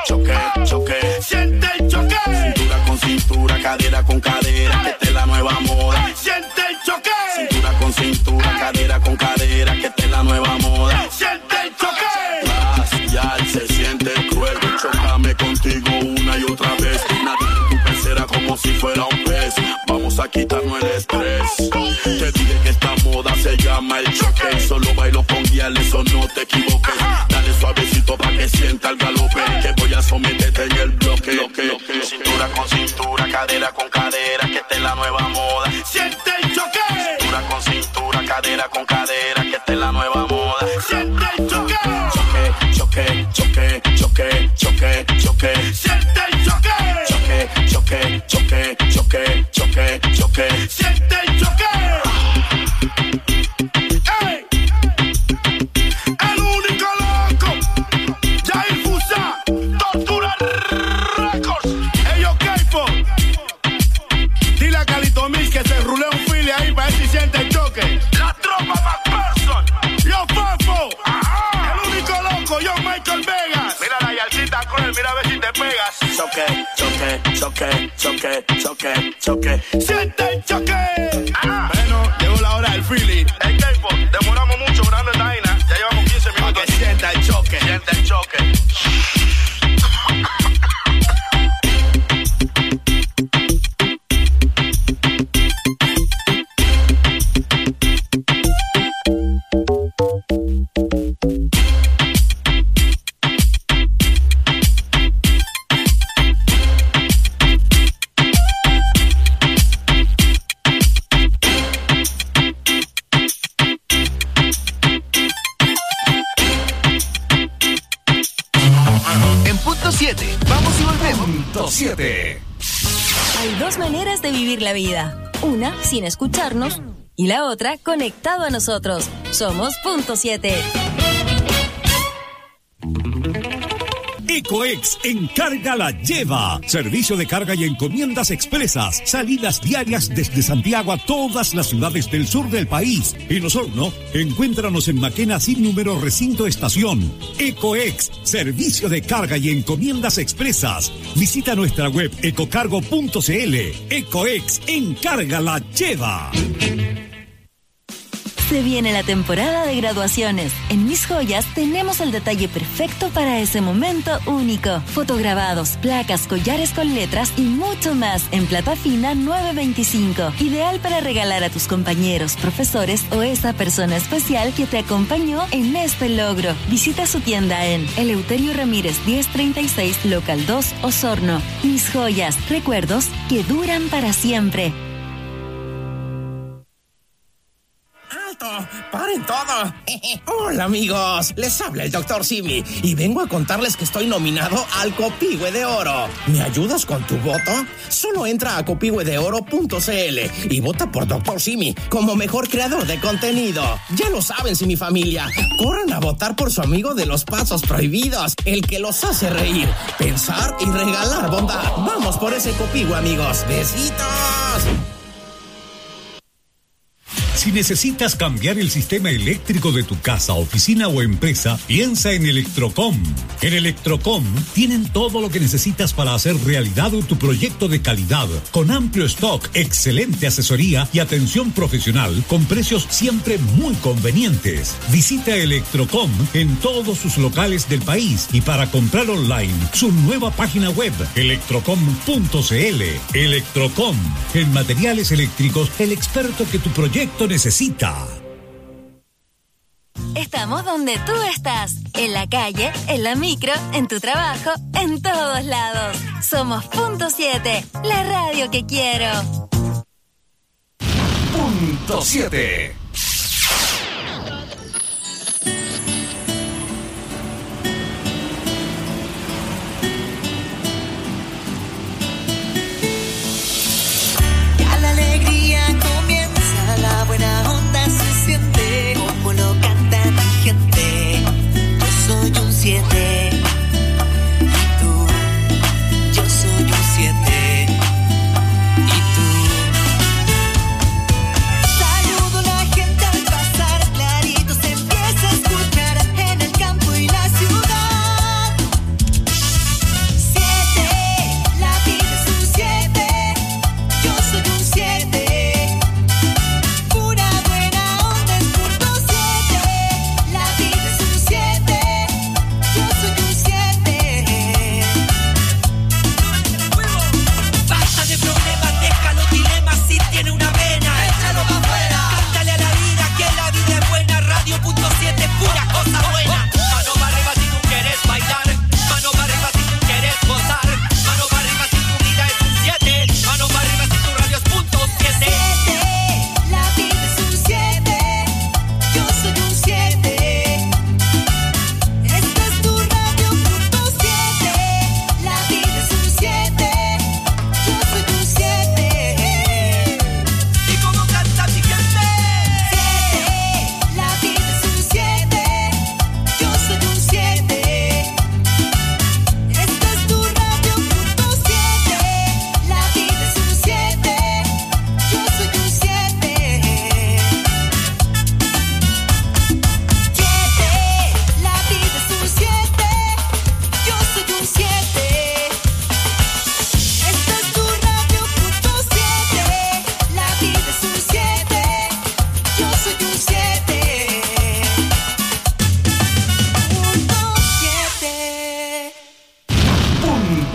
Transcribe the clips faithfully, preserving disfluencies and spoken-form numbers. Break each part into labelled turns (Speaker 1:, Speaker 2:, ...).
Speaker 1: choque, choque. Siente el choque. Cintura con cintura, cadera con cadera, que esta es la nueva moda. Siente el choque. Cintura con cintura, cadera con cadera, que esta es la nueva moda. Siente el choque. Más, ya se siente cruel. Chócame contigo una y otra vez. Nadie en tu pecera como si fuera un pez. Vamos a quitarnos el estrés. Te dije que esta moda se llama el choque. Solo bailo con guiales o no te equivoques. Dale suavecito pa' que sienta el galope. Que voy a someterte en el bloque. bloque. Cintura con cintura, cadera con cadera, que esta es la nueva moda. Siente el choque. Cintura con cintura, cadera con cadera, que esta es la nueva moda. Siente el choque. Choque, choque, choque, choque, choque. Siente el choque. Choque, choque, choque, choque, choque, choque. Siente el choque. ¡Ey! El único loco. Jair Fusa. Tortura Records. Ellos Keifo. Dile a Calito Mix que se rule un file ahí para ver si siente el choque. La tropa McPherson. Yo Fafo. Yo Michael Vegas. Mira la yalcita cruel, mira a ver si te pegas. Choque, choque, choque, choque, choque, choque. Siente el choque. Ah. Bueno, llegó la hora del Philly. El tiempo, demoramos mucho grande esta vaina. Ya llevamos quince minutos. Para que sienta el choque. Siente el choque.
Speaker 2: Vamos y volvemos. Punto siete.
Speaker 3: Hay dos maneras de vivir la vida. Una, sin escucharnos, y la otra, conectado a nosotros. Somos Punto siete.
Speaker 4: Ecoex Encarga la Lleva. Servicio de carga y encomiendas expresas. Salidas diarias desde Santiago a todas las ciudades del sur del país. En Osorno, encuéntranos en Maquena sin número recinto estación. Ecoex, servicio de carga y encomiendas expresas. Visita nuestra web ecocargo punto cl. Ecoex Encarga la Lleva.
Speaker 3: Se viene la temporada de graduaciones. En Mis Joyas tenemos el detalle perfecto para ese momento único. Fotograbados, placas, collares con letras y mucho más en plata fina nueve veinticinco. Ideal para regalar a tus compañeros, profesores o esa persona especial que te acompañó en este logro. Visita su tienda en Eleuterio Ramírez diez treinta y seis, local dos, Osorno. Mis Joyas, recuerdos que duran para siempre.
Speaker 5: ¡Paren todo! Hola amigos, les habla el doctor Simi y vengo a contarles que estoy nominado al Copihue de Oro. ¿Me ayudas con tu voto? Solo entra a copihue de oro punto cl y vota por doctor Simi como mejor creador de contenido. Ya lo saben, Simi familia, corran a votar por su amigo de los pasos prohibidos, el que los hace reír, pensar y regalar bondad. Vamos por ese Copihue, amigos. ¡Besitos!
Speaker 4: Si necesitas cambiar el sistema eléctrico de tu casa, oficina o empresa, piensa en Electrocom. En Electrocom tienen todo lo que necesitas para hacer realidad tu proyecto de calidad, con amplio stock, excelente asesoría y atención profesional, con precios siempre muy convenientes. Visita Electrocom en todos sus locales del país y para comprar online, su nueva página web, electrocom punto cl. Electrocom, en materiales eléctricos, el experto que tu proyecto necesita.
Speaker 3: Estamos donde tú estás, en la calle, en la micro, en tu trabajo, en todos lados. Somos Punto siete, la radio que quiero.
Speaker 2: Punto siete.
Speaker 6: Ya la alegría comienza, la buena onda se siente, como lo canta mi gente. Yo soy un siete, y tú, yo soy un siete, y tú. Saludo a la gente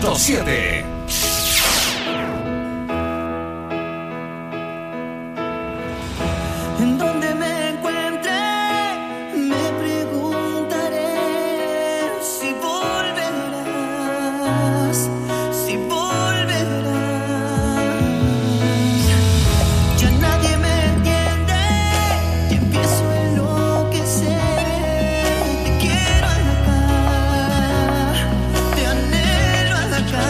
Speaker 2: punto siete.
Speaker 6: En donde me encuentre, me preguntaré si volverás, si volverás. Ya nadie me entiende y empiezo a enloquecer. Te quiero acá, te anhelo acá.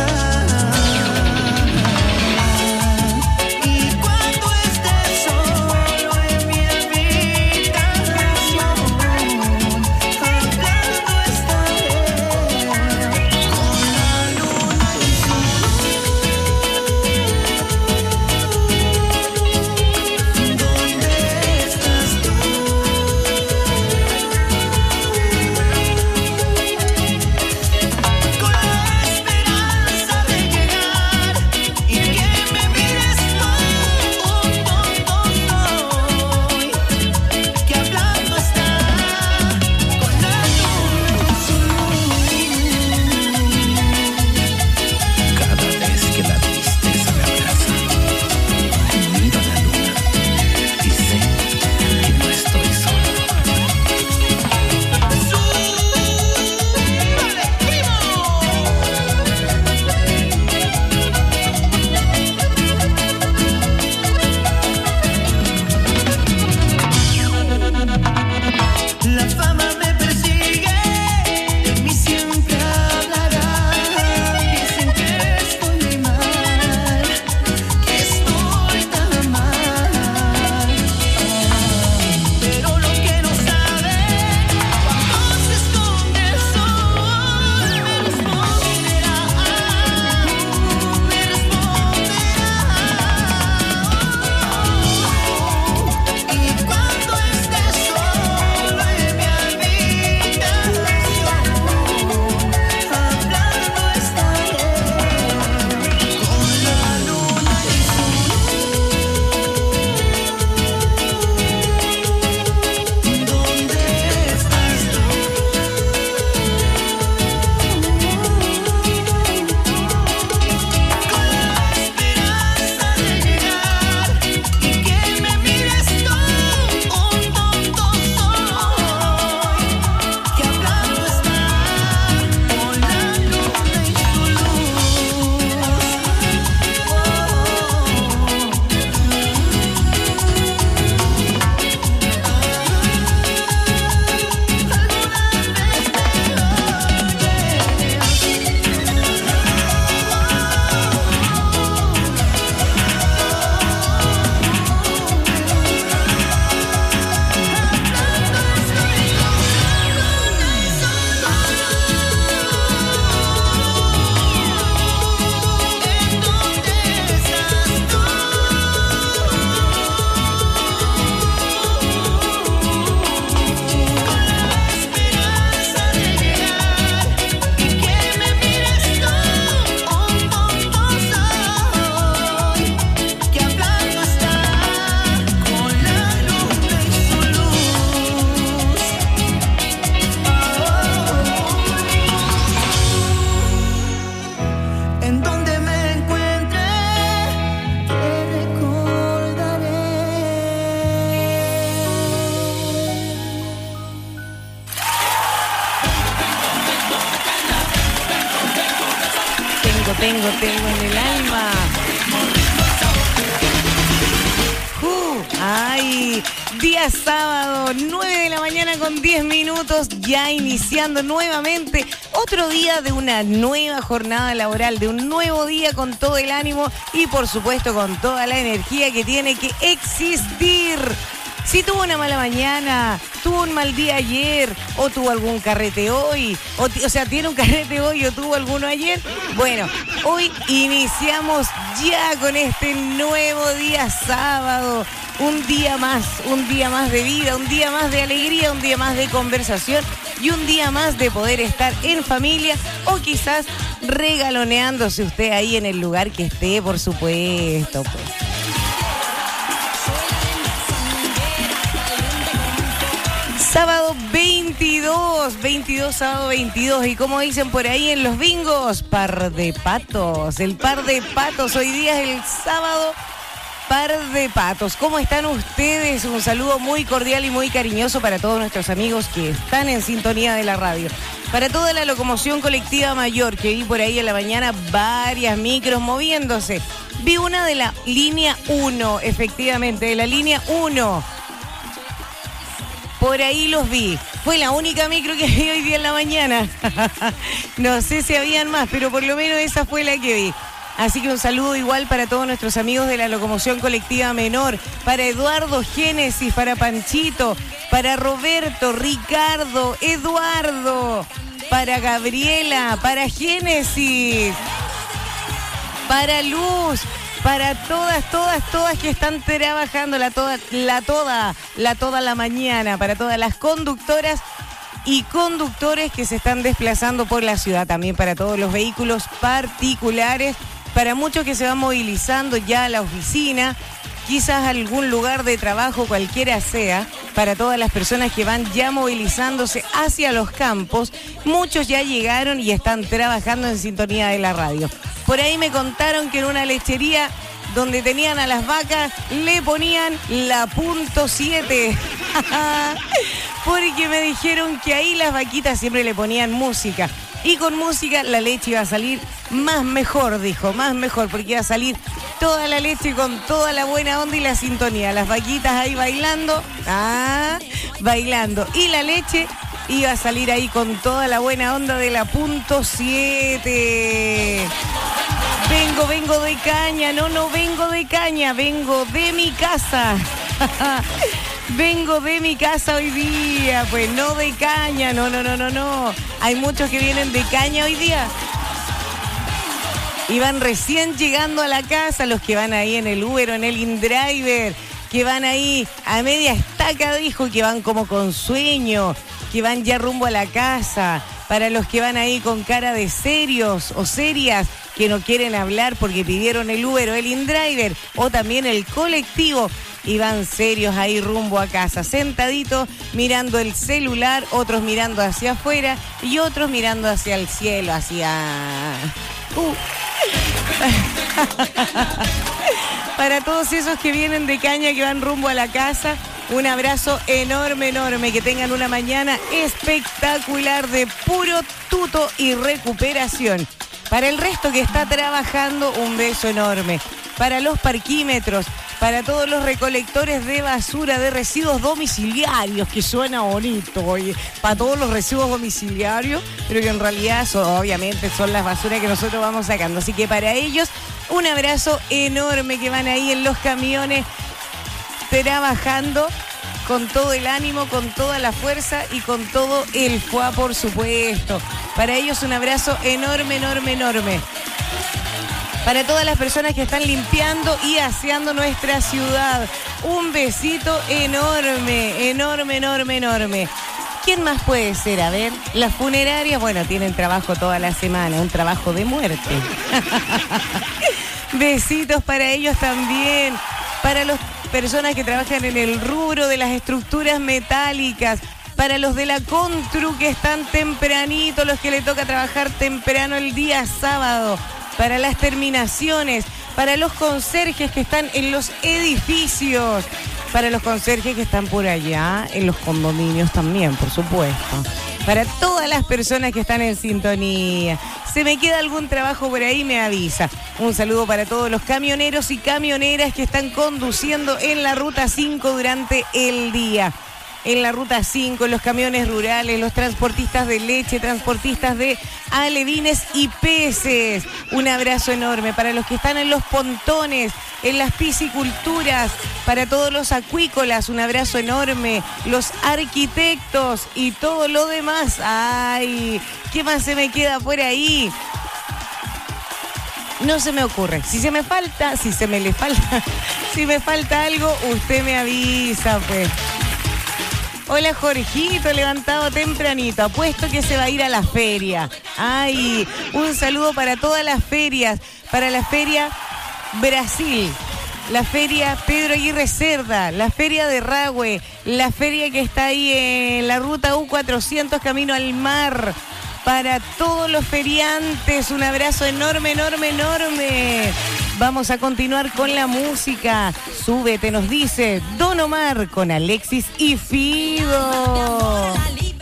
Speaker 7: tengo, tengo en el alma. Uh, ay, día sábado, nueve de la mañana con diez minutos, ya iniciando nuevamente otro día de una nueva jornada laboral, de un nuevo día con todo el ánimo y por supuesto con toda la energía que tiene que existir. Si tuvo una mala mañana, tuvo un mal día ayer, o tuvo algún carrete hoy, o, o sea, tiene un carrete hoy o tuvo alguno ayer, bueno, hoy iniciamos ya con este nuevo día sábado, un día más, un día más de vida, un día más de alegría, un día más de conversación y un día más de poder estar en familia o quizás regaloneándose usted ahí en el lugar que esté, por supuesto, pues. Sábado veintidós, veintidós, sábado veintidós. Y como dicen por ahí en los bingos, par de patos. El par de patos, hoy día es el sábado, par de patos. ¿Cómo están ustedes? Un saludo muy cordial y muy cariñoso para todos nuestros amigos que están en sintonía de la radio. Para toda la locomoción colectiva mayor, que vi por ahí en la mañana varias micros moviéndose. Vi una de la línea uno, efectivamente, de la línea uno. Por ahí los vi. Fue la única micro que vi hoy día en la mañana. No sé si habían más, pero por lo menos esa fue la que vi. Así que un saludo igual para todos nuestros amigos de la locomoción colectiva menor, para Eduardo Génesis, para Panchito, para Roberto, Ricardo, Eduardo, para Gabriela, para Génesis, para Luz, para todas, todas, todas que están trabajando la toda, la toda, la toda la mañana, para todas las conductoras y conductores que se están desplazando por la ciudad, también para todos los vehículos particulares, para muchos que se van movilizando ya a la oficina, quizás a algún lugar de trabajo, cualquiera sea, para todas las personas que van ya movilizándose hacia los campos, muchos ya llegaron y están trabajando en sintonía de la radio. Por ahí me contaron que en una lechería donde tenían a las vacas le ponían la punto siete. Porque me dijeron que ahí las vaquitas siempre le ponían música. Y con música la leche iba a salir más mejor, dijo, más mejor, porque iba a salir toda la leche con toda la buena onda y la sintonía. Las vaquitas ahí bailando, ah, bailando. Y la leche iba a salir ahí con toda la buena onda de la punto siete. Vengo, vengo de caña, no, no vengo de caña, vengo de mi casa. Vengo de mi casa hoy día, pues no de caña, no, no, no, no, no. Hay muchos que vienen de caña hoy día. Y van recién llegando a la casa, los que van ahí en el Uber o en el InDriver, que van ahí a media estaca, dijo, que van como con sueño, que van ya rumbo a la casa. Para los que van ahí con cara de serios o serias, que no quieren hablar porque pidieron el Uber o el InDriver, o también el colectivo, y van serios ahí rumbo a casa, sentaditos, mirando el celular, otros mirando hacia afuera y otros mirando hacia el cielo, hacia... Uh. Para todos esos que vienen de caña, que van rumbo a la casa, un abrazo enorme, enorme, que tengan una mañana espectacular de puro tuto y recuperación. Para el resto que está trabajando, un beso enorme. Para los parquímetros, para todos los recolectores de basura, de residuos domiciliarios, que suena bonito, oye, para todos los residuos domiciliarios, pero que en realidad son, obviamente son las basuras que nosotros vamos sacando. Así que para ellos, un abrazo enorme, que van ahí en los camiones trabajando con todo el ánimo, con toda la fuerza y con todo el fuá, por supuesto. Para ellos un abrazo enorme, enorme, enorme. Para todas las personas que están limpiando y aseando nuestra ciudad, un besito enorme, enorme, enorme, enorme. ¿Quién más puede ser? A ver, las funerarias, bueno, tienen trabajo toda la semana, un trabajo de muerte. Besitos para ellos también. Para las personas que trabajan en el rubro de las estructuras metálicas, para los de la Constru que están tempranito, los que le toca trabajar temprano el día sábado, para las terminaciones, para los conserjes que están en los edificios, para los conserjes que están por allá en los condominios también, por supuesto. Para todas las personas que están en sintonía. Se me queda algún trabajo por ahí, me avisa. Un saludo para todos los camioneros y camioneras que están conduciendo en la Ruta cinco durante el día. En la Ruta cinco, los camiones rurales, los transportistas de leche, transportistas de alevines y peces. Un abrazo enorme para los que están en los pontones, en las pisciculturas, para todos los acuícolas, un abrazo enorme, los arquitectos y todo lo demás. Ay, ¿qué más se me queda por ahí? No se me ocurre. Si se me falta, si se me le falta, si me falta algo, usted me avisa, pues. Hola, Jorgito, levantado tempranito. Apuesto que se va a ir a la feria. Ay, un saludo para todas las ferias. Para la feria Brasil. la feria Pedro Aguirre Cerda, la feria de Rahue, la feria que está ahí en la ruta U cuatrocientos camino al mar. Para todos los feriantes, un abrazo enorme, enorme, enorme. Vamos a continuar con la música. Súbete, nos dice Don Omar con Alexis y Fido.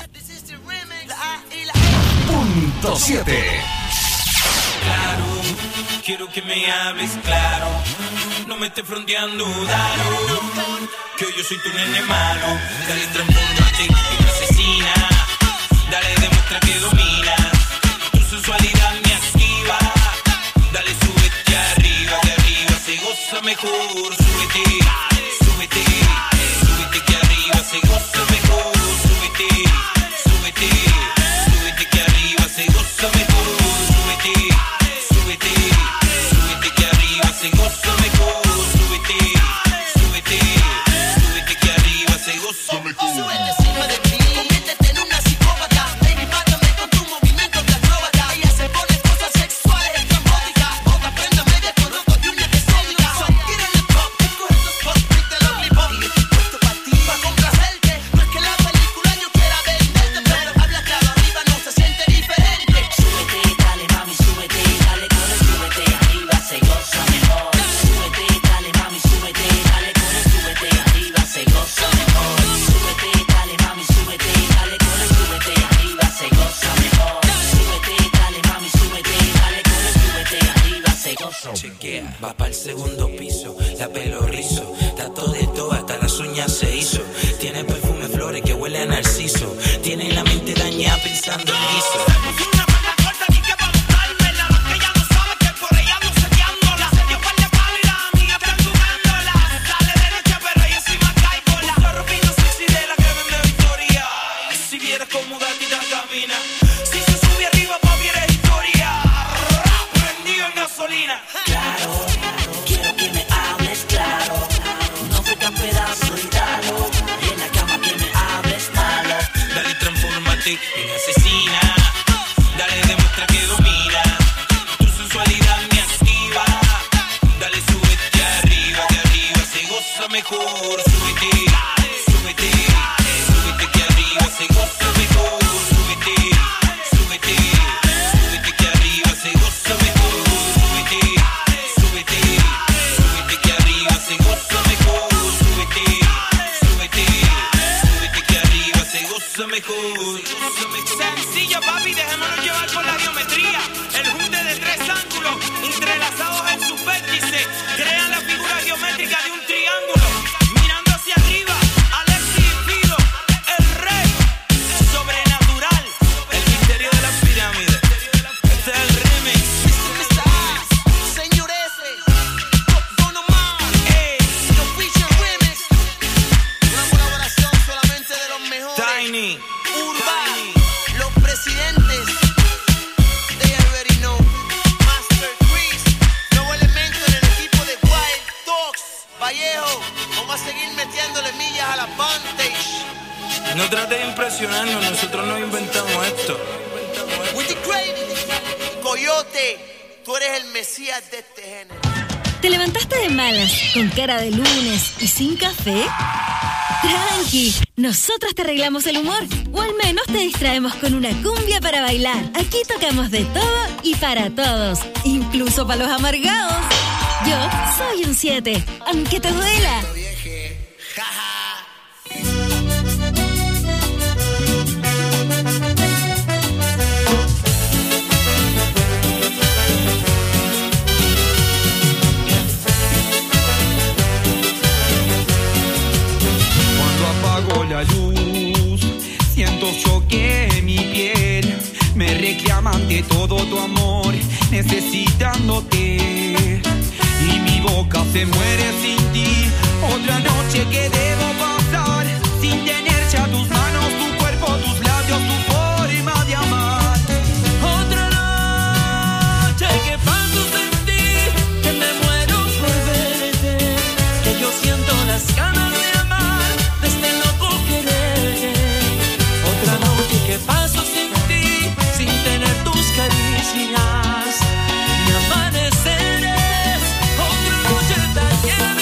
Speaker 2: Punto siete.
Speaker 8: Claro, quiero que me hables claro. No me estés fronteando, dalo. Que yo soy tu nene malo. Dale, transfórmate en asesina. Dale, demuestra que dominas. Tu sensualidad me activa. Dale, súbete arriba, de arriba se goza mejor. Súbete, súbete, súbete que arriba se goza mejor. Súbete, súbete, súbete que arriba se goza mejor. Súbete, súbete, súbete que arriba se goza mejor. Súbete, súbete, súbete que arriba se goza mejor. Súbete encima de mí, conviértete en una psicópata. Baby, mátame con tu movimiento de acróbata. Ella se pone cosas sexuales estrambóticas. Otra préndame de coroto y una exótica. Son quieren el pop, coge estos pop, de los lollipop. Y yo estoy puesto pa' ti, pa' complacerte. No es que la película yo quiera venderte, pero habla claro arriba, no se siente diferente. Súbete, dale mami, súbete, dale core, súbete arriba, se goza mejor. Súbete, dale mami, súbete, dale core, súbete arriba, se goza mejor. Súbete, dale mami, súbete, dale core, súbete arriba, se goza mejor. Súbete, dale mami, súbete, dale core, súbete arriba, se goza. Chequea, va pa'l segundo piso, la pelo rizo, tato de todo, hasta las uñas se hizo. Tiene perfume flores que huele a narciso. Tiene la mente dañada pensando en guiso. Claro, quiero que me hables claro. No soy tan pedazo y dalo. Y en la cama que me hables malo. Dale, transfórmate en asesina. Dale, demuestra que dominas. Tu sensualidad me activa. Dale, súbete arriba, de arriba se goza mejor. Súbete, súbete, súbete que arriba se goza mejor. Súbete, súbete, súbete que arriba se goza mejor. Súbete, súbete, súbete que arriba se goza mejor. Súbete, súbete, súbete que arriba se goza mejor. Sencillo, papi, dejémonos llevar por la geometría. El junte de tres ángulos entrelazados en sus vértices crean la figura geométrica de un triángulo. Mirando hacia arriba, Alexis y Fido, el rey sobrenatural, el misterio de las pirámides. Este es el remix. Señores, Don Omar, The Feature Remix. Una colaboración solamente de los mejores. Tiny, Urban, los presidentes. They already know. Master Chris, nuevo elemento en el equipo de Wild Dogs. Vallejo, vamos a seguir metiéndole millas a la Vantage. No trates de impresionarnos, nosotros no inventamos esto. With the great Coyote, tú eres el mesías de este género.
Speaker 3: ¿Te levantaste de malas, con cara de lunes y sin café? Tranqui, nosotros te arreglamos el humor, o al menos te distraemos con una cumbia para bailar. Aquí tocamos de todo y para todos, incluso para los amargados. Yo soy un siete, aunque te duela.
Speaker 9: Apago la luz, siento choque en mi piel, me reclaman de todo tu amor, necesitándote, y mi boca se muere sin ti. Otra noche que debo pasar sin tener ya tus manos, tu cuerpo, tus labios, tu forma de amar. Otra noche que paso sin ti, que me muero por verte, que yo siento las ganas de amar. Que paso sin ti, sin tener tus caricias, mi amanecer es otra noche tan llena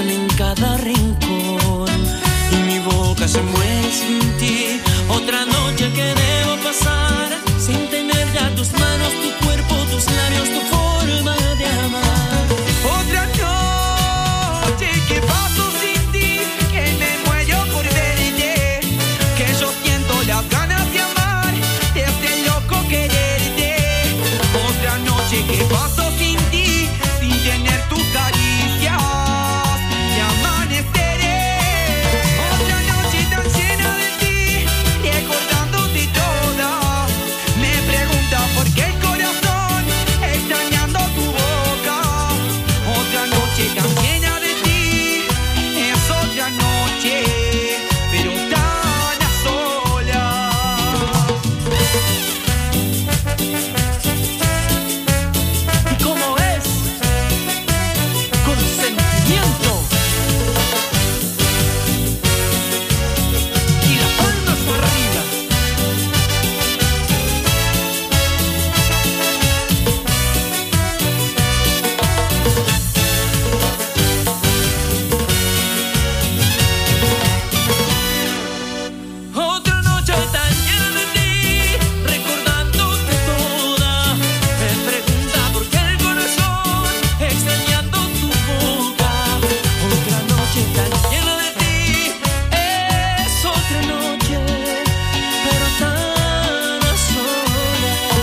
Speaker 8: están en cada rincón y mi boca se muere sin ti. Otra noche que debo pasar sin tener ya tus manos, tu cuerpo, tus labios, tu forma de amar.
Speaker 9: Otra noche que paso sin ti, que me muero por verte, que yo siento las ganas de amar, de este loco quererte. Otra noche que paso sin ti, sin tener tus caricias, y amaneceré. Otra noche tan llena de ti, recordándote toda. Me pregunta por qué el corazón extrañando tu boca. Otra noche tan llena de ti, es otra noche, pero tan a solas.
Speaker 8: ¿Y cómo es? Con sentimiento. Y la palma por arriba. Otra noche tan llena de ti, recordándote toda. Me pregunta por qué el corazón extrañando tu boca. Otra noche tan llena de ti, es otra noche, pero tan a solas.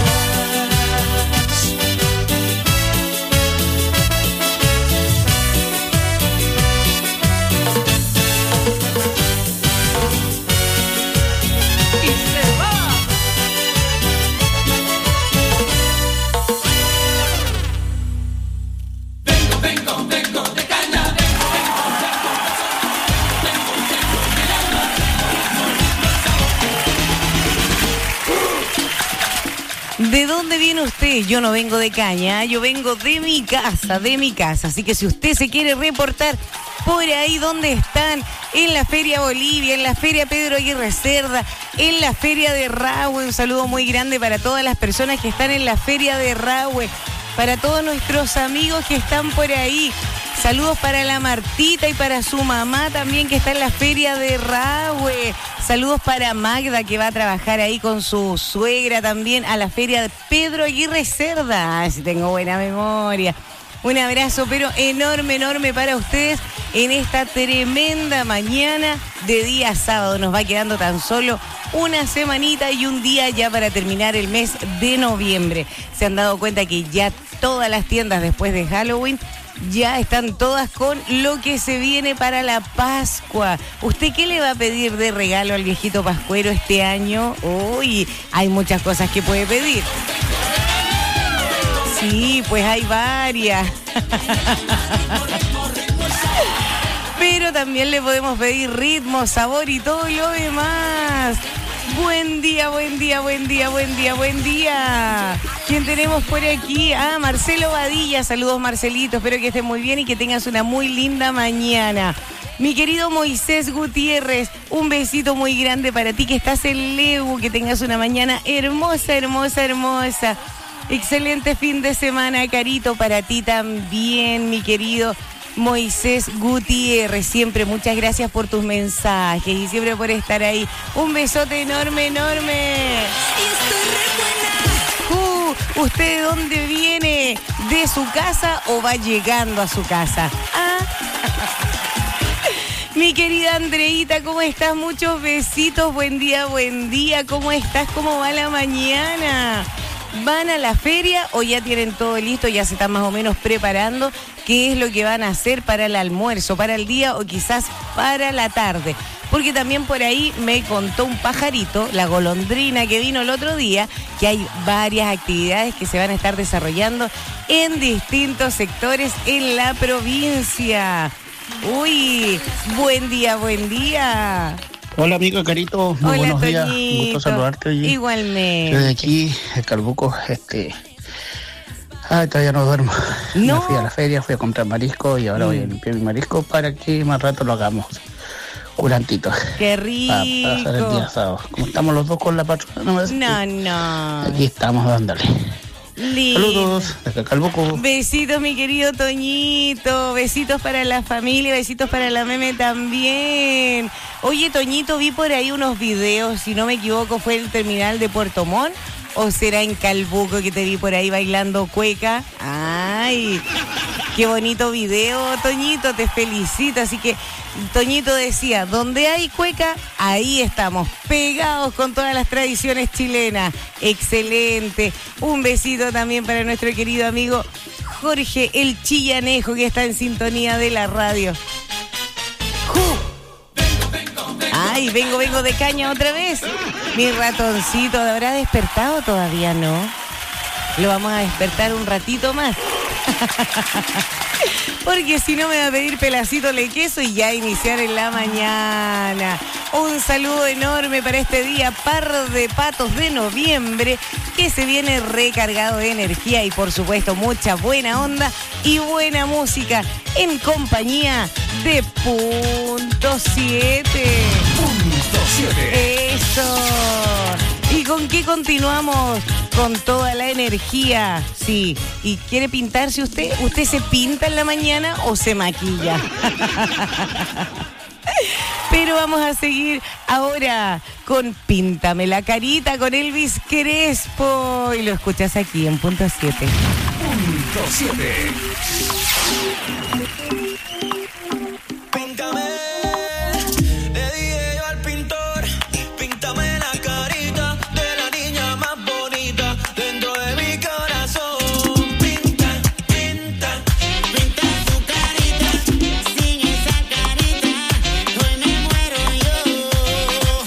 Speaker 8: Y se va. Vengo, vengo, vengo de caña, vengo, vengo, vengo, vengo, vengo del alma,
Speaker 7: ¿De dónde viene usted? Yo no vengo de caña, yo vengo de mi casa, de mi casa. Así que si usted se quiere reportar por ahí donde están, en la Feria Bolivia, en la Feria Pedro Aguirre Cerda, en la Feria de Rahue, un saludo muy grande para todas las personas que están en la Feria de Rahue, para todos nuestros amigos que están por ahí. Saludos para la Martita y para su mamá también que está en la Feria de Rahue. Saludos para Magda que va a trabajar ahí con su suegra también a la Feria de Pedro Aguirre Cerda. Ah, si tengo buena memoria. Un abrazo pero enorme, enorme para ustedes en esta tremenda mañana de día sábado. Nos va quedando tan solo una semanita y un día ya para terminar el mes de noviembre. Se han dado cuenta que ya todas las tiendas después de Halloween ya están todas con lo que se viene para la Pascua. ¿Usted qué le va a pedir de regalo al viejito pascuero este año? Uy, hay muchas cosas que puede pedir. Sí, pues hay varias. Pero también le podemos pedir ritmo, sabor y todo lo demás. Buen día, buen día, buen día, buen día, buen día. ¿Quién tenemos por aquí? Ah, Marcelo Badilla. Saludos, Marcelito. Espero que estés muy bien y que tengas una muy linda mañana. Mi querido Moisés Gutiérrez, un besito muy grande para ti que estás en Lebu. Que tengas una mañana hermosa, hermosa, hermosa. Excelente fin de semana, Carito, para ti también, mi querido Moisés Gutiérrez. Siempre muchas gracias por tus mensajes y siempre por estar ahí. Un besote enorme, enorme. Uh, ¿Usted de dónde viene? ¿De su casa o va llegando a su casa? ¿Ah? Mi querida Andreita, ¿cómo estás? Muchos besitos, buen día, buen día. ¿Cómo estás? ¿Cómo va la mañana? ¿Van a la feria o ya tienen todo listo? Ya se están más o menos preparando qué es lo que van a hacer para el almuerzo, para el día o quizás para la tarde. Porque también por ahí me contó un pajarito, la golondrina que vino el otro día, que hay varias actividades que se van a estar desarrollando en distintos sectores en la provincia. Uy, buen día, buen día.
Speaker 10: Hola amigo Carito, muy
Speaker 7: Hola,
Speaker 10: buenos
Speaker 7: Toñito.
Speaker 10: días, un gusto saludarte hoy.
Speaker 7: Igualmente.
Speaker 10: Yo de aquí, el Calbuco, este... Ay, todavía no duermo.
Speaker 7: No.
Speaker 10: Me fui a la feria, fui a comprar marisco y ahora
Speaker 7: Mm.
Speaker 10: voy a limpiar mi marisco para que más rato lo hagamos curantito.
Speaker 7: Qué rico.
Speaker 10: Para, para hacer el día sábado. Como estamos los dos con la patrona, ¿no?
Speaker 7: No, no.
Speaker 10: Aquí estamos dándole.
Speaker 7: Lindo.
Speaker 10: Saludos, desde Calbuco.
Speaker 7: Besitos, mi querido Toñito. Besitos para la familia, besitos para la meme también. Oye, Toñito, vi por ahí unos videos, si no me equivoco, fue el terminal de Puerto Montt. ¿O será en Calbuco que te vi por ahí bailando cueca? ¡Ay! ¡Qué bonito video, Toñito! Te felicito. Así que Toñito decía, donde hay cueca, ahí estamos, pegados con todas las tradiciones chilenas. ¡Excelente! Un besito también para nuestro querido amigo Jorge el Chillanejo, que está en sintonía de la radio. Ay, vengo, vengo de caña otra vez. Mi ratoncito, ¿habrá despertado? Todavía no. Lo vamos a despertar un ratito más. Porque si no me va a pedir pelacito de queso y ya iniciar en la mañana. Un saludo enorme para este día, par de patos de noviembre, que se viene recargado de energía y por supuesto mucha buena onda y buena música en compañía de Punto siete.
Speaker 2: Punto siete.
Speaker 7: Eso. ¿Y con qué continuamos? Con toda la energía. Sí. ¿Y quiere pintarse usted? ¿Usted se pinta en la mañana o se maquilla? Pero vamos a seguir ahora con Píntame la carita con Elvis Crespo. Y lo escuchas aquí en Punto siete.
Speaker 2: Punto siete.
Speaker 8: Píntame, le dije yo al pintor, píntame la carita de la niña más bonita dentro de mi corazón. Pinta, pinta, pinta tu carita, sin esa carita, hoy me muero yo.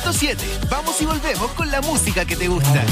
Speaker 11: punto siete. Vamos y volvemos con la música que te gusta.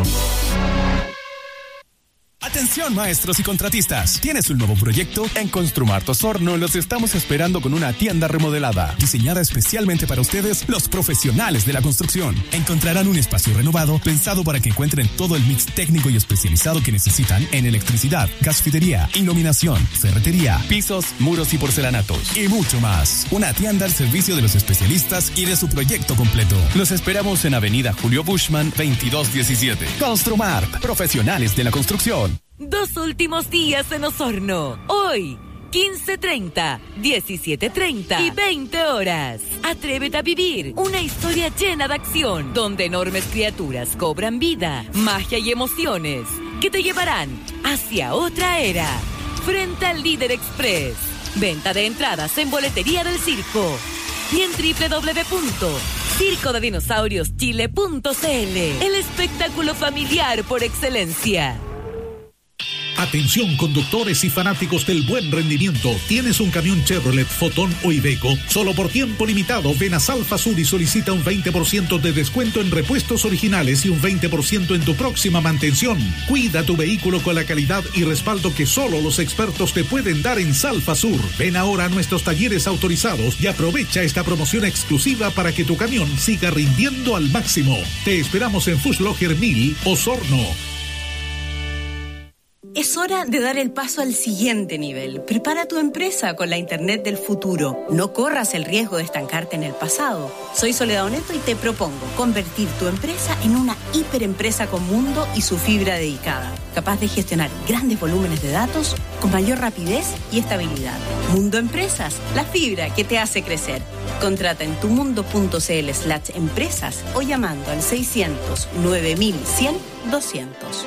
Speaker 12: Atención maestros y contratistas, ¿tienes un nuevo proyecto? En Construmart Osorno los estamos esperando con una tienda remodelada, diseñada especialmente para ustedes, los profesionales de la construcción. Encontrarán un espacio renovado, pensado para que encuentren todo el mix técnico y especializado que necesitan en electricidad, gasfidería, iluminación, ferretería, pisos, muros y porcelanatos, y mucho más. Una tienda al servicio de los especialistas y de su proyecto completo. Los esperamos en Avenida Julio Bushman, veintidós diecisiete. Construmart, profesionales de la construcción.
Speaker 13: Dos últimos días en Osorno. Hoy, quince treinta, diecisiete treinta y veinte horas. Atrévete a vivir una historia llena de acción, donde enormes criaturas cobran vida, magia y emociones que te llevarán hacia otra era. Frente al Líder Express. Venta de entradas en Boletería del Circo y en doble u doble u doble u punto circo de dinosaurios chile punto c l. El espectáculo familiar por excelencia.
Speaker 4: Atención conductores y fanáticos del buen rendimiento. ¿Tienes un camión Chevrolet, Fotón o Iveco? Solo por tiempo limitado ven a Salfa Sur y solicita un veinte por ciento de descuento en repuestos originales y un veinte por ciento en tu próxima mantención. Cuida tu vehículo con la calidad y respaldo que solo los expertos te pueden dar en Salfa Sur. Ven ahora a nuestros talleres autorizados y aprovecha esta promoción exclusiva para que tu camión siga rindiendo al máximo. Te esperamos en Fußlocher mil, Osorno.
Speaker 14: Es hora de dar el paso al siguiente nivel. Prepara tu empresa con la Internet del futuro. No corras el riesgo de estancarte en el pasado. Soy Soledad Oneto y te propongo convertir tu empresa en una hiperempresa con Mundo y su fibra dedicada, capaz de gestionar grandes volúmenes de datos con mayor rapidez y estabilidad. Mundo Empresas, la fibra que te hace crecer. Contrata en tumundo.cl slash empresas o llamando al seiscientos, nueve mil cien, doscientos.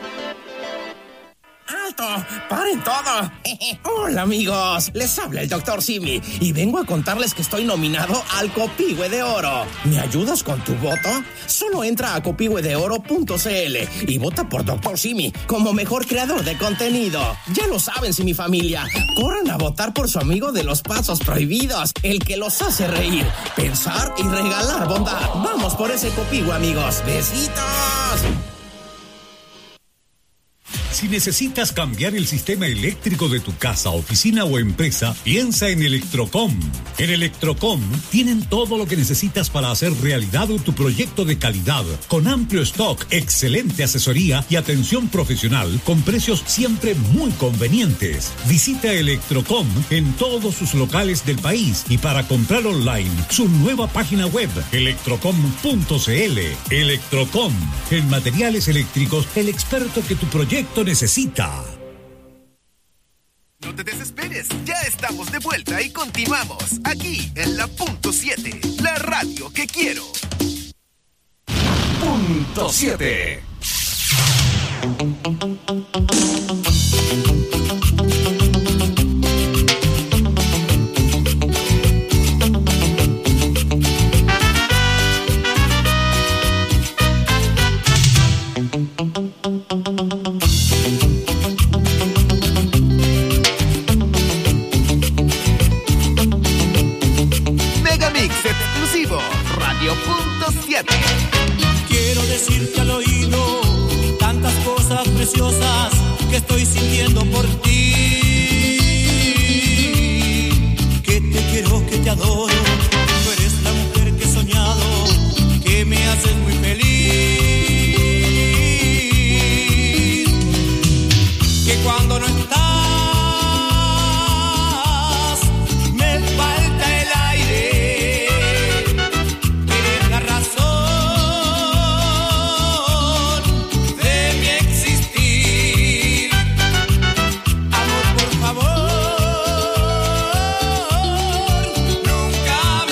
Speaker 5: ¡Alto! ¡Paren todo! Hola amigos, les habla el doctor Simi y vengo a contarles que estoy nominado al Copihue de Oro. ¿Me ayudas con tu voto? Solo entra a copihue de oro punto c l y vota por doctor Simi como mejor creador de contenido. Ya lo saben, Simi familia, corran a votar por su amigo de los pasos prohibidos, el que los hace reír, pensar y regalar bondad. Vamos por ese Copihue, amigos. ¡Besitos!
Speaker 4: Si necesitas cambiar el sistema eléctrico de tu casa, oficina o empresa, piensa en Electrocom. En Electrocom tienen todo lo que necesitas para hacer realidad tu proyecto de calidad, con amplio stock, excelente asesoría y atención profesional, con precios siempre muy convenientes. Visita Electrocom en todos sus locales del país y para comprar online, su nueva página web, electrocom punto c l. Electrocom, en materiales eléctricos, el experto que tu proyecto necesita.
Speaker 11: No te desesperes, ya estamos de vuelta y continuamos aquí en la punto siete, la radio que quiero.
Speaker 2: Punto siete.
Speaker 11: punto siete.
Speaker 15: Quiero decirte al oído tantas cosas preciosas que estoy sintiendo por ti. Que te quiero, que te adoro. Tú eres la mujer que he soñado, que me haces muy feliz. Que cuando no estás me falta el aire. Nunca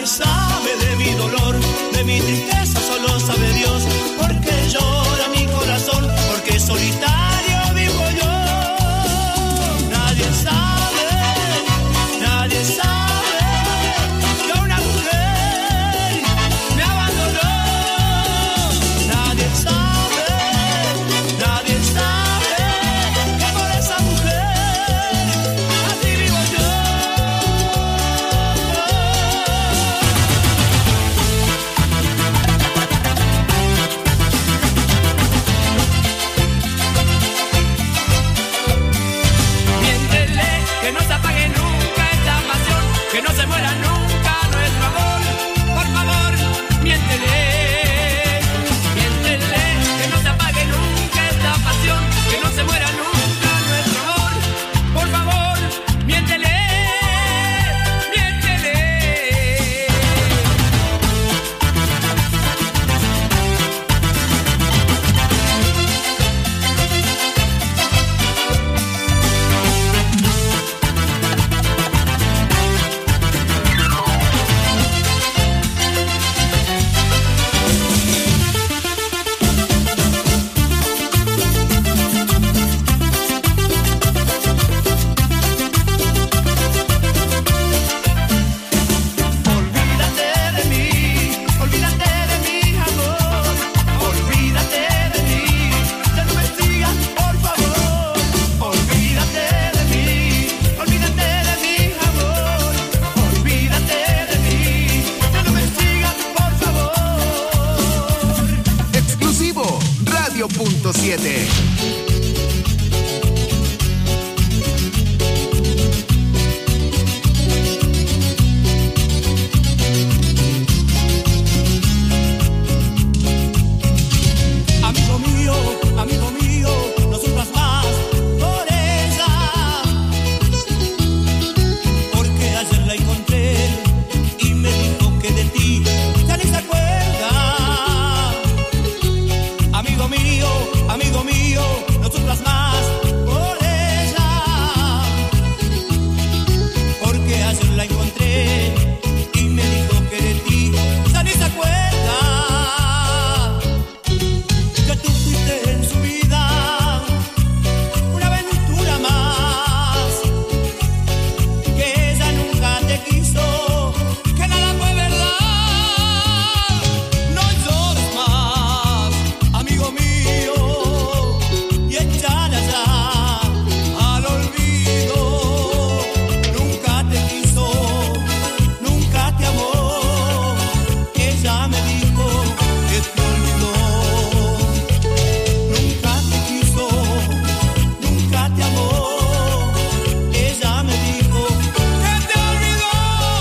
Speaker 15: sabe de mi dolor, de mi tristeza solo sabe Dios. Porque llora mi corazón, porque solitario vivo yo. Nadie sabe, nadie sabe que una mujer me abandonó. Nadie sabe, nadie sabe que por esa mujer así vivo yo. Que no se apague nunca esta pasión, que no se muera nunca nuestro amor. Por favor, miéntele, miéntele, que no se apague nunca esta pasión, que no se muera nunca nuestro amor. Por favor, miéntele, miéntele.
Speaker 11: Punto siete.
Speaker 15: Amigo mío, amigo mío, no sufras más por ella, porque ayer la encontré y me dijo que de ti ya ni se acuerda. Amigo mío, amigo mío, no sufras más por ella, porque ayer la encontré y me dijo que de ti ya ni se acuerda. Que tú fuiste en su vida una aventura más, que ella nunca te quiso, que nada fue verdad. No llores más, amigo mío, y échala ya al olvido. Nunca te quiso, nunca te amó, ella me dijo que te olvidó. Nunca te quiso, nunca te amó, ella me dijo que te olvidó.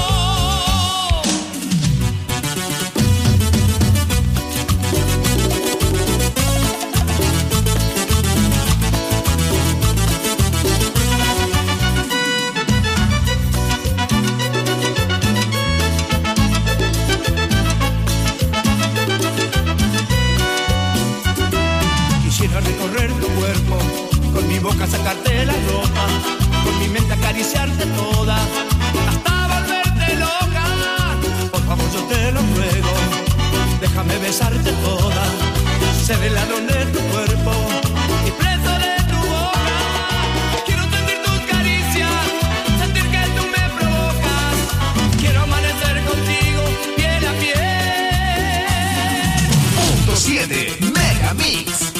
Speaker 15: Quisiera recorrer tu cuerpo, con mi boca sacarte la ropa, con mi mente acariciarte toda, hasta volverte loca. Por favor yo te lo ruego, déjame besarte toda, ser el ladrón de tu cuerpo y preso de tu boca. Quiero sentir tus caricias, sentir que tú me provocas. Quiero amanecer contigo piel a piel.
Speaker 11: Punto siete. Mega Mix.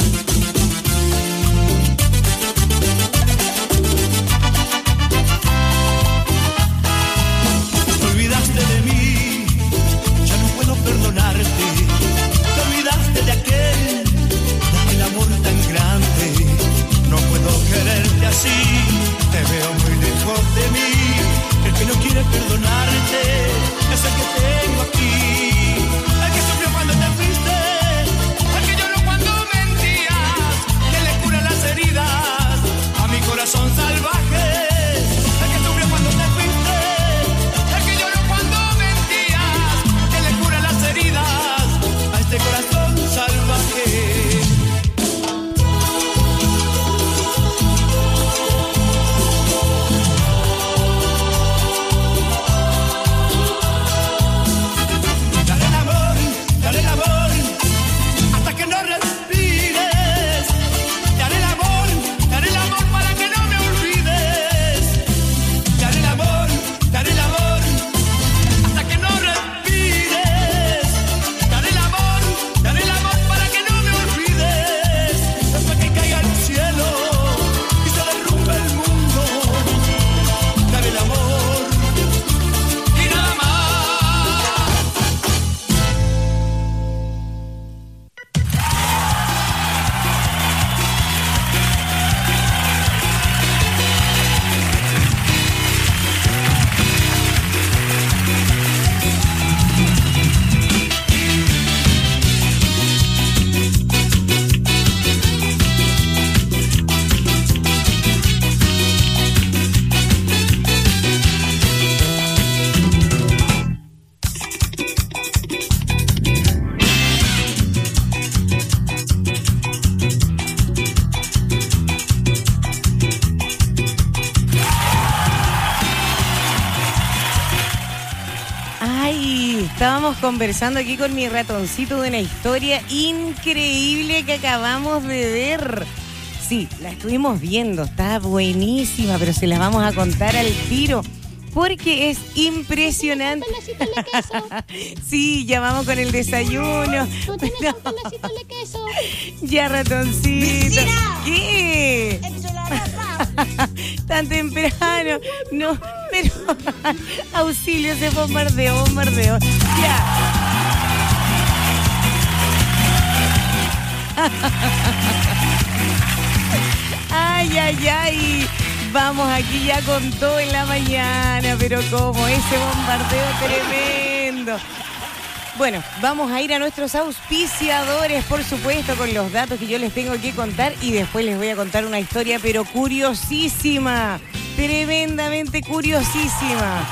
Speaker 15: Te olvidaste de mí, ya no puedo perdonarte. Te olvidaste de aquel
Speaker 7: Ay, estábamos conversando aquí con mi ratoncito de una historia increíble que acabamos de ver. Sí, la estuvimos viendo, está buenísima, pero se la vamos a contar al tiro. Porque es impresionante. Sí, ya vamos con el desayuno.
Speaker 16: ¿Tú tienes un pedacito de queso?
Speaker 7: Ya, ratoncito. ¿Qué? Tan temprano. No, pero auxilio, se bombardeo, bombardeo. Ya. Ay, ay, ay. Vamos aquí ya con todo en la mañana, pero como ese bombardeo tremendo. Bueno, vamos a ir a nuestros auspiciadores, por supuesto, con los datos que yo les tengo que contar y después les voy a contar una historia, pero curiosísima, tremendamente curiosísima.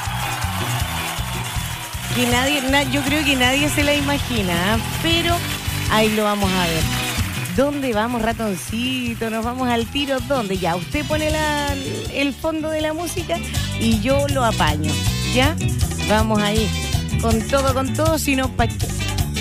Speaker 7: Que nadie, na, yo creo que nadie se la imagina, ¿eh? Pero ahí lo vamos a ver. ¿Dónde vamos, ratoncito? Nos vamos al tiro. ¿Dónde? Ya, usted pone la, el fondo de la música y yo lo apaño. ¿Ya? Vamos ahí. Con todo, con todo, sino pa' qué.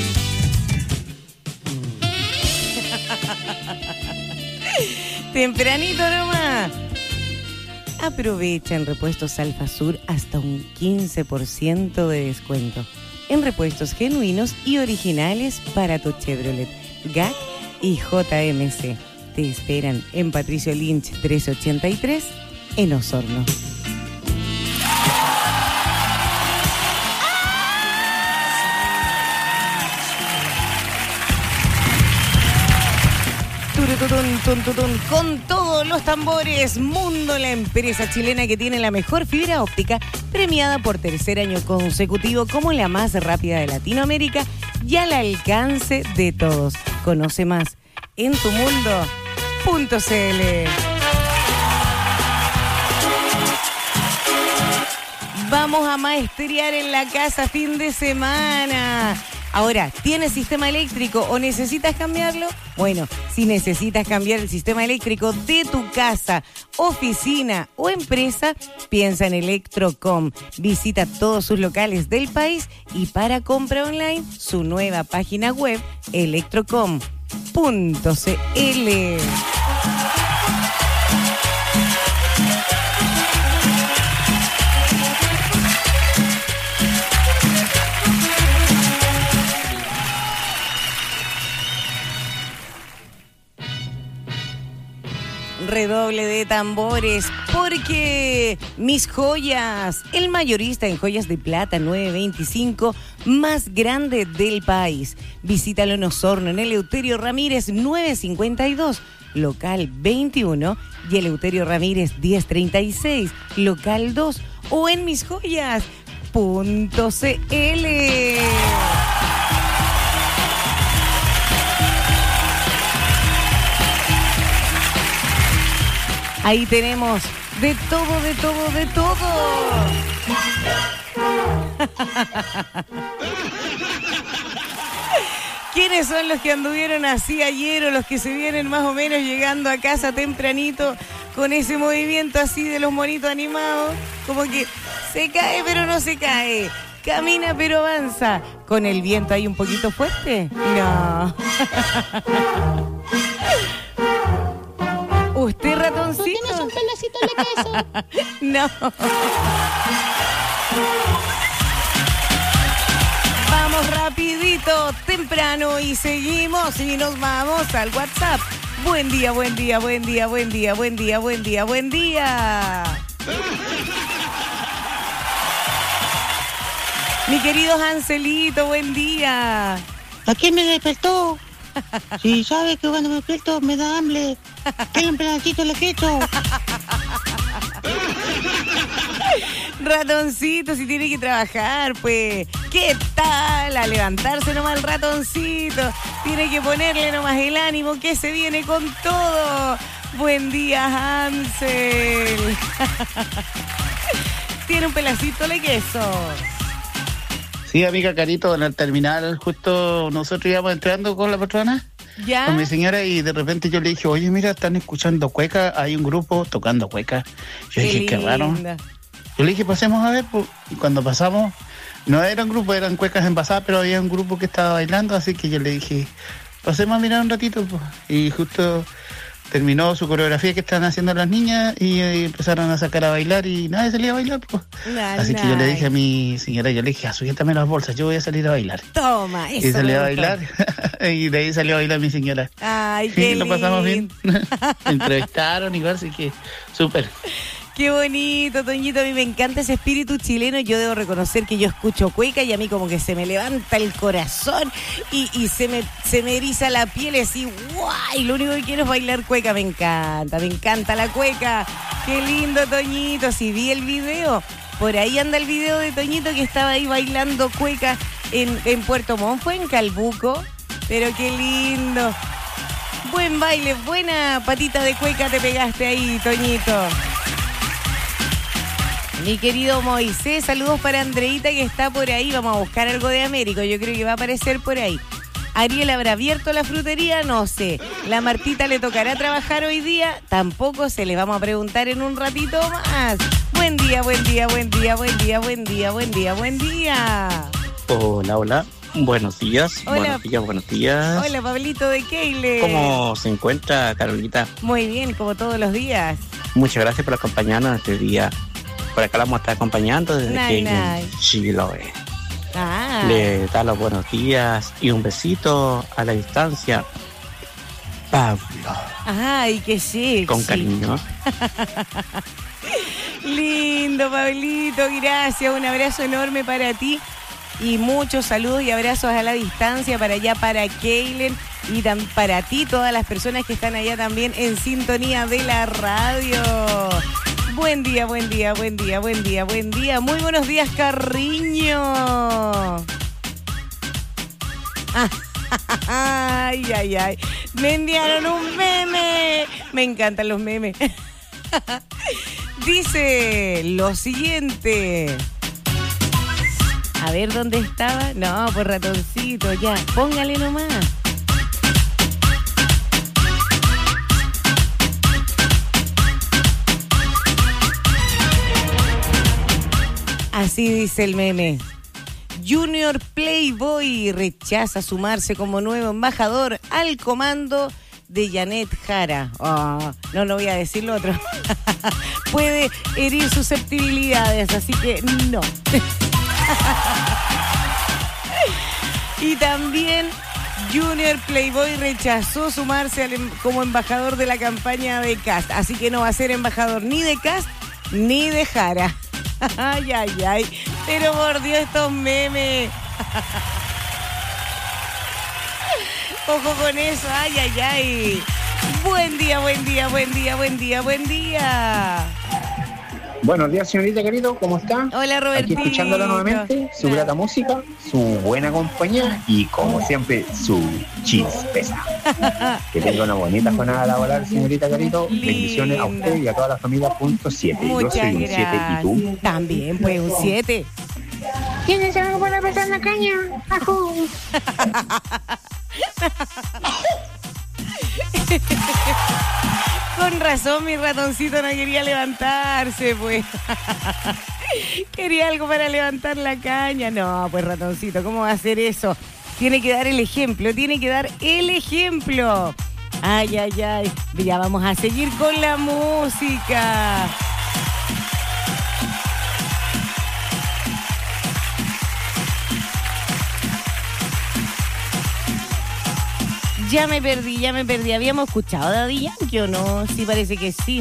Speaker 7: Tempranito nomás. Aprovecha en Repuestos Alfa Sur hasta un quince por ciento de descuento. En repuestos genuinos y originales para tu Chevrolet, G A C y J M C. Te esperan en Patricio Lynch trescientos ochenta y tres en Osorno. Turututun, tun, tutun, con todos los tambores, Mundo, la empresa chilena que tiene la mejor fibra óptica, premiada por tercer año consecutivo como la más rápida de Latinoamérica y al alcance de todos. Conoce más en tumundo punto c l. Vamos a maestrear en la casa fin de semana. Ahora, ¿tienes sistema eléctrico o necesitas cambiarlo? Bueno, si necesitas cambiar el sistema eléctrico de tu casa, oficina o empresa, piensa en Electrocom. Visita todos sus locales del país y para compra online, su nueva página web, electrocom punto c l. Redoble de tambores, porque Mis Joyas, el mayorista en joyas de plata nueve veinticinco más grande del país. Visítalo en Osorno, en Eleuterio Ramírez nueve cincuenta y dos, local veintiuno, y Eleuterio Ramírez diez treinta y seis, local dos, o en mis joyas punto c l. Ahí tenemos de todo, de todo, de todo. ¿Quiénes son los que anduvieron así ayer o los que se vienen más o menos llegando a casa tempranito con ese movimiento así de los monitos animados? Como que se cae pero no se cae, camina pero avanza. ¿Con el viento ahí un poquito fuerte? No. ¿Usted, ratoncito?
Speaker 16: ¿Tú tienes un pedacito de queso?
Speaker 7: No. Vamos rapidito, temprano y seguimos y nos vamos al WhatsApp. Buen día, buen día, buen día, buen día, buen día, buen día, buen día. Mi querido Anselito, buen día.
Speaker 17: ¿A quién me despertó? Si sabe que cuando me despierto me da hambre. Quiero un pedacito de queso.
Speaker 7: Ratoncito, si tiene que trabajar, pues. ¿Qué tal? A levantarse nomás el ratoncito. Tiene que ponerle nomás el ánimo que se viene con todo. Buen día, Hansel. Tiene un pedacito de queso.
Speaker 10: Sí, amiga Carito, en el terminal, justo nosotros íbamos entrando con la patrona,
Speaker 7: ¿ya?
Speaker 10: Con mi señora, y de repente yo le dije, oye, mira, están escuchando cueca, hay un grupo tocando cueca. Yo
Speaker 7: qué
Speaker 10: dije,
Speaker 7: linda.
Speaker 10: qué raro. Yo le dije, pasemos a ver, pues, y cuando pasamos, no eran grupos, eran cuecas envasadas, pero había un grupo que estaba bailando, así que yo le dije, pasemos a mirar un ratito, pues. Y justo terminó su coreografía que están haciendo las niñas y eh, empezaron a sacar a bailar y nadie salía a bailar, pues.
Speaker 7: Nah,
Speaker 10: así
Speaker 7: nah.
Speaker 10: que yo le dije a mi señora, yo le dije, sujétame las bolsas, yo voy a salir a bailar.
Speaker 7: Toma, eso
Speaker 10: Y salió a
Speaker 7: me gustó.
Speaker 10: bailar, y de ahí salió a bailar mi señora.
Speaker 7: Ay, qué
Speaker 10: Sí, lo pasamos bien.
Speaker 7: lindo.
Speaker 10: Me entrevistaron igual, así que súper.
Speaker 7: Qué bonito, Toñito, a mí me encanta ese espíritu chileno. Yo debo reconocer que yo escucho cueca y a mí como que se me levanta el corazón y, y se me se me eriza la piel y así, guay, lo único que quiero es bailar cueca. Me encanta, me encanta la cueca. Qué lindo, Toñito. Si vi el video, por ahí anda el video de Toñito que estaba ahí bailando cueca en, en Puerto Montt, fue en Calbuco, pero qué lindo. Buen baile, buena patita de cueca te pegaste ahí, Toñito. Mi querido Moisés, saludos para Andreita que está por ahí. Vamos a buscar algo de Américo, yo creo que va a aparecer por ahí. Ariel, ¿habrá abierto la frutería? No sé. ¿La Martita le tocará trabajar hoy día? Tampoco se le vamos a preguntar en un ratito más. Buen día, buen día, buen día, buen día, buen día, buen día, buen día.
Speaker 18: Hola, hola. Buenos días.
Speaker 7: Hola.
Speaker 18: Buenos días, buenos días.
Speaker 7: Hola, Pablito de Keile.
Speaker 18: ¿Cómo se encuentra, Carolita?
Speaker 7: Muy bien, como todos los días.
Speaker 18: Muchas gracias por acompañarnos este día. Por acá la vamos a estar acompañando desde
Speaker 7: Nay,
Speaker 18: que
Speaker 7: nay.
Speaker 18: en Chiloé.
Speaker 7: Ah.
Speaker 18: Le da los buenos días y un besito a la distancia. Pablo,
Speaker 7: Ay, qué sexy.
Speaker 18: con cariño.
Speaker 7: Lindo, Pablito, gracias. Un abrazo enorme para ti. Y muchos saludos y abrazos a la distancia para allá, para Keilen y tam- para ti, todas las personas que están allá también en sintonía de la radio. Buen día, buen día, buen día, buen día, buen día. Muy buenos días, Carriño. Ah, ay, ay, ay. Me enviaron un meme. Me encantan los memes. Dice lo siguiente. A ver dónde estaba. No, por ratoncito, ya. Póngale nomás. Así dice el meme. Junior Playboy rechaza sumarse como nuevo embajador al comando de Janet Jara. Oh, no, no voy a decir lo otro. Puede herir susceptibilidades, así que no. Y también Junior Playboy rechazó sumarse al em- como embajador de la campaña de Cast. Así que no va a ser embajador ni de Cast ni de Jara. Ay, ay, ay. Pero por Dios, estos memes. Ojo con eso. Ay, ay, ay. Buen día, buen día, buen día, buen día, buen día.
Speaker 19: Buenos días, señorita querido, ¿cómo está?
Speaker 7: Hola, Robertito.
Speaker 19: Aquí escuchándola nuevamente, su grata música, su buena compañía y, como siempre, su chispeza. Que tenga una bonita jornada laboral, señorita querido. Bendiciones a usted y a toda la familia. Punto siete. Yo
Speaker 7: Muchas
Speaker 19: soy un siete y tú.
Speaker 7: gracias. También, pues, un siete.
Speaker 16: ¿Tienes algo para pasar la caña? Ajú.
Speaker 7: Con razón, mi ratoncito no quería levantarse, pues. Quería algo para levantar la caña. No, pues, ratoncito, ¿cómo va a hacer eso? Tiene que dar el ejemplo, tiene que dar el ejemplo. Ay, ay, ay. Ya vamos a seguir con la música. Ya me perdí, ya me perdí. ¿Habíamos escuchado a Daddy Yankee o no? Sí, parece que sí.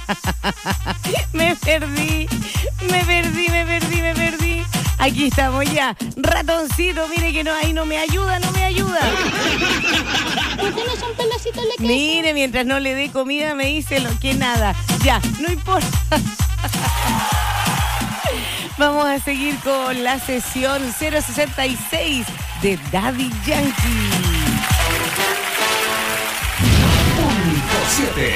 Speaker 7: Me perdí, me perdí, me perdí, me perdí. Aquí estamos ya. Ratoncito, mire que no, ahí no me ayuda, no me ayuda.
Speaker 16: ¿Por qué no son pedacitos de queso?
Speaker 7: Mire, mientras no le dé comida me dice lo que nada. Ya, no importa. Vamos a seguir con la sesión cero sesenta y seis de Daddy Yankee.
Speaker 2: siete.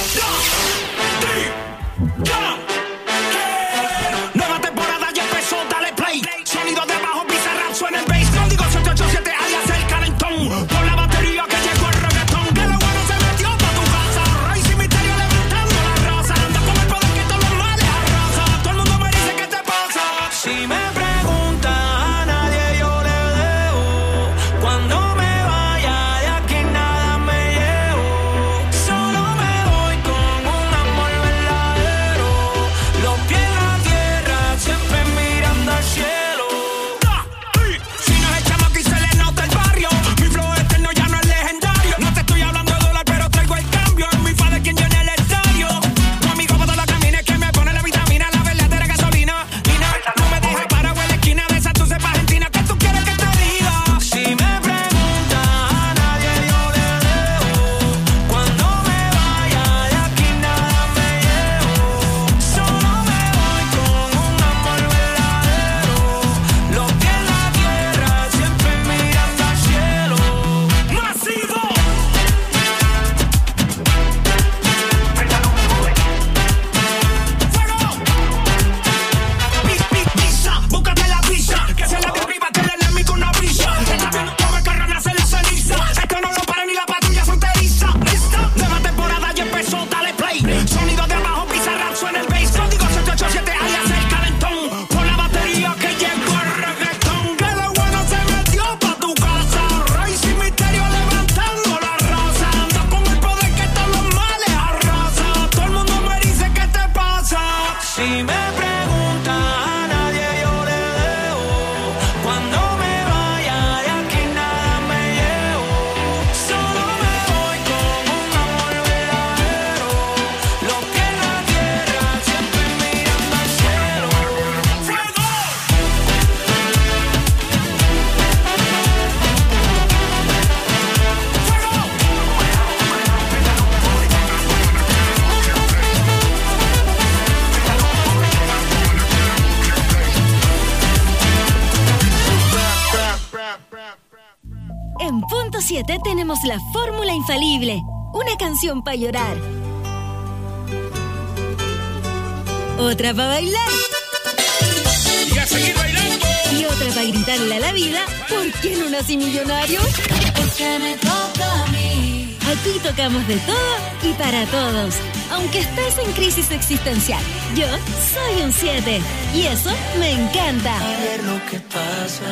Speaker 8: Nueva temporada ya empezó, dale play. Sonido de abajo, Bizarrap, suena el bass. Código siete ocho siete, alias el calentón. Por la batería que llegó el reggaetón. Que lo bueno se metió pa' tu casa. Rey sin misterio levantando la raza. Anda con el poder que todos los males arrasa. Todo el mundo me dice, ¿qué te pasa? Si me preguntan
Speaker 3: En Punto siete tenemos la fórmula infalible. Una canción para llorar. Otra para bailar.
Speaker 2: Y a seguir bailando.
Speaker 3: Y otra para gritarle a la vida, ¿por qué no nací millonario?
Speaker 6: Porque me toca a mí.
Speaker 3: Aquí tocamos de todo y para todos. Aunque estés en crisis existencial, yo soy un siete. Y eso me encanta.
Speaker 6: A ver lo que pasa.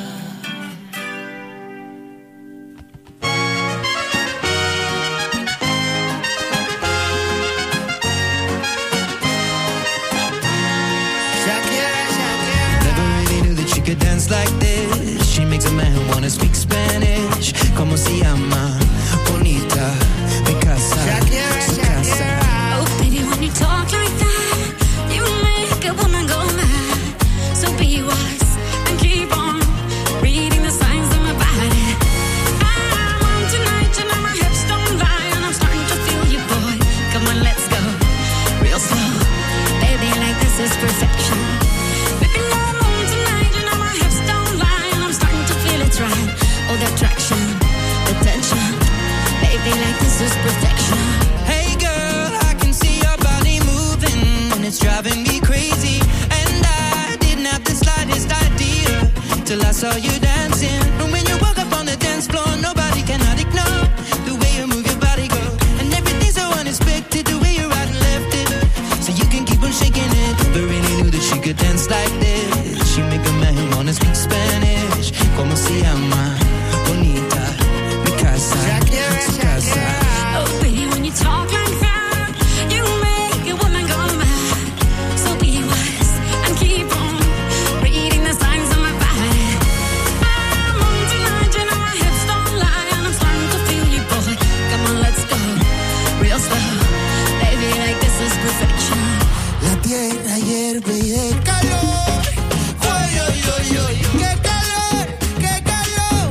Speaker 9: Could dance like this. She makes a man wanna speak Spanish. Como se llama? Bonita, mi casa, su casa.
Speaker 6: Oh, baby, when you talk like that, you make a woman go mad. So be wise and keep on reading the signs of my body. I'm on tonight, you know my hips don't lie, and I'm starting to feel you, boy. Come on, let's go real slow. Baby, like this is perfection. Baby, no, I'm on tonight, you know my hips don't lie, and I'm starting to feel it's right. Oh, the attraction, the tension. Baby, like this is perfection.
Speaker 9: Hey girl, I can see your body moving, and it's driving me crazy. And I didn't have the slightest idea till I saw you dancing. And when you walk up on the dance floor, nobody cannot ignore the way you move your body, girl. And everything's so unexpected, the way you right and left it, so you can keep on shaking it. Never really knew that she could dance like this. She make a man wanna speak Spanish. Como se llama? Bonita, mi casa, su casa.
Speaker 6: Oh, baby, when you talk like that, you make a woman go mad. So be wise and keep on reading the signs of my body. I'm on tonight, you know my hips don't lie, and I'm starting to feel you, boy. Come on, let's go real slow. Baby, like this is perfection.
Speaker 15: La tierra hierve y de calor. Oy, oy, oy, oy, qué calor, qué calor.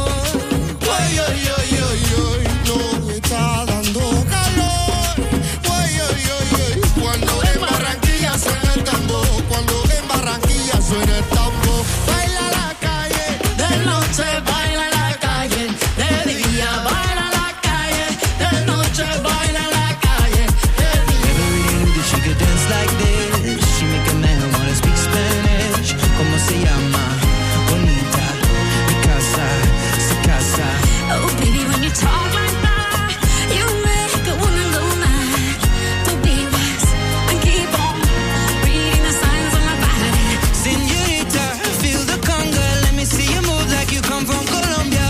Speaker 15: Oy, oy, oy, oy, oy, no me está dando calor. Oy, oy, oy, oy, cuando en Barranquilla suena el tambor, cuando en Barranquilla suena el tambor. Baila la calle, de noche baila la calle, de día baila la calle, de noche baila la calle, de día.
Speaker 9: Never really knew that she could dance like this. She make a man wanna speak Spanish. Como se llama? Bonita, mi casa, su casa.
Speaker 6: Oh, baby, when you talk like that, you make a woman go mad. So be wise and keep on reading the signs of my body.
Speaker 9: Señorita, feel the conga. Let me see you move like you come from Colombia.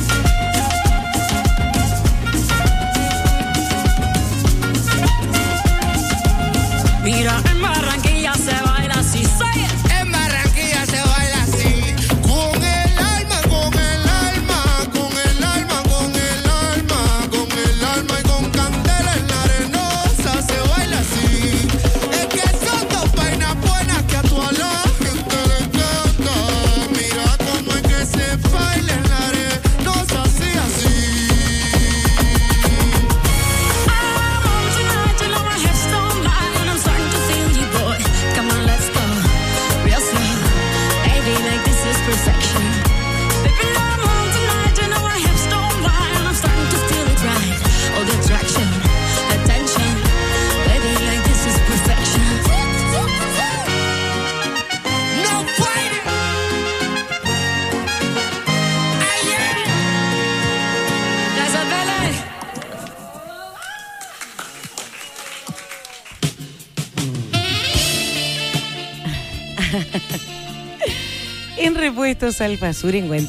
Speaker 6: Mira, en Barranquilla se baila así, say it.
Speaker 15: En Barranquilla se baila así, con el alma, con el alma, con el alma, con el alma, con el alma y con candela en la arenosa se baila así. Es que son dos vainas buenas que a toda la gente le encanta. Mira cómo es que se baila en la arenosa así, así.
Speaker 6: I'm on tonight, you know my hips don't lie, and I'm starting to feel you, boy. Come on, let's go real slow. Baby, like this is perfection. Baby, I'm on tonight, you know my hips don't lie, and I'm starting to feel it right. Oh, the attraction, the tension. Baby, like this is perfection.
Speaker 15: No fighting. Ay, yeah.
Speaker 6: Gracias, Bele.
Speaker 7: En Repuestos Alfa Sur encuentra